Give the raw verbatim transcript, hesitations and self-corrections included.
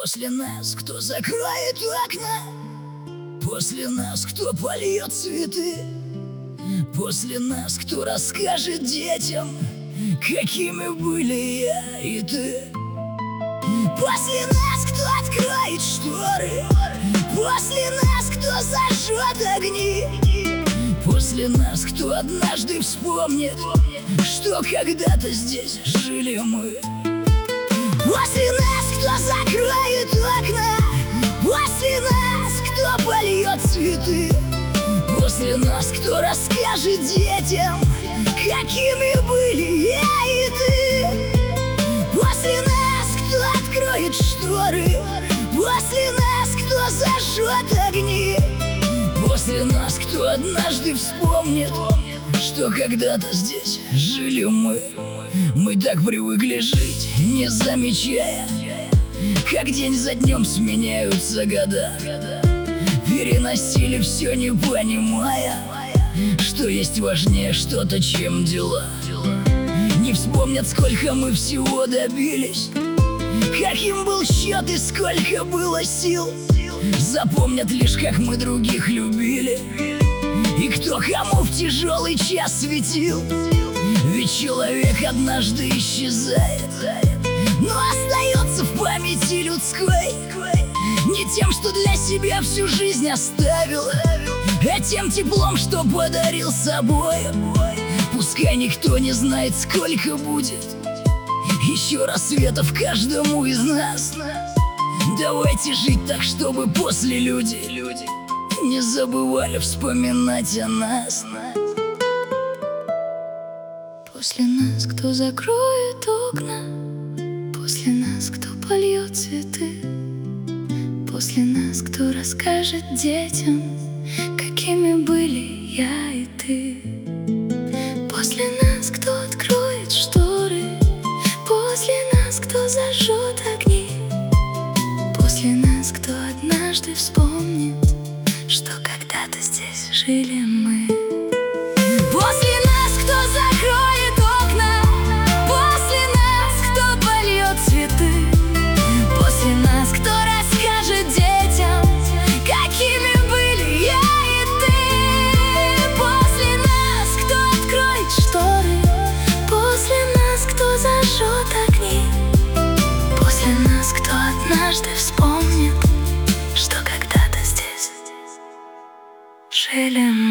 После нас кто закроет окна? После нас кто польет цветы? После нас кто расскажет детям, какими были я и ты? После нас кто откроет шторы? После нас кто зажжет огни? После нас кто однажды вспомнит, что когда-то здесь жили мы? После нас кто закроет окна? После нас кто польет цветы? После нас кто расскажет детям, какими были я и ты? После нас кто откроет шторы? После нас кто зажжет огни? После нас кто однажды вспомнит, что когда-то здесь жили мы? Мы так привыкли жить, не замечая, как день за днем сменяются года. Переносили все, не понимая, что есть важнее что-то, чем дела. Не вспомнят, сколько мы всего добились, каким был счет и сколько было сил. Запомнят лишь, как мы других любили, и кто кому в тяжелый час светил. Ведь человек однажды исчезает, но остается в памяти людской не тем, что для себя всю жизнь оставил, а тем теплом, что подарил собой. Пускай никто не знает, сколько будет еще рассветов каждому из нас. Давайте жить так, чтобы после люди не забывали вспоминать о нас. После нас кто закроет окна? После нас кто польет цветы? После нас кто расскажет детям, какими были я и ты? После нас кто откроет шторы? После нас кто зажжет огни? После нас кто однажды вспомнит, что когда-то здесь жили мы? После нас кто закроет окна? После нас кто польет цветы? После нас кто расскажет детям, какими были я и ты? После нас кто откроет шторы? После нас кто зажжет огни? После нас кто однажды вспомнит, что когда-то здесь жили мы?